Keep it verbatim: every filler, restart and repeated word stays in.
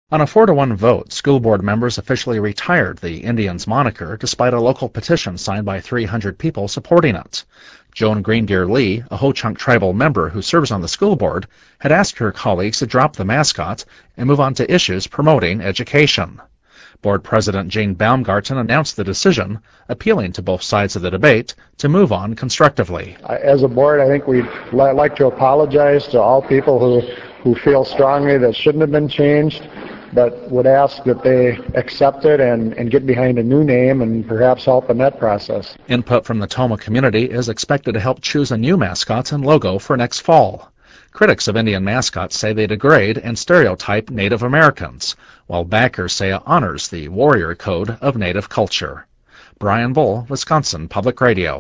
On a four to one vote, school board members officially retired the Indians moniker despite a local petition signed by three hundred people supporting it. Joan Greendeer Lee, a Ho-Chunk tribal member who serves on the school board, had asked her colleagues to drop the mascot and move on to issues promoting education. Board President Jane Baumgarten announced the decision, appealing to both sides of the debate to move on constructively. As a board, I think we'd li- like to apologize to all people who, who feel strongly that shouldn't have been changed, but would ask that they accept it and, and get behind a new name and perhaps help in that process. Input from the Tomah community is expected to help choose a new mascot and logo for next fall. Critics of Indian mascots say they degrade and stereotype Native Americans, while backers say it honors the warrior code of Native culture. Brian Bull, Wisconsin Public Radio.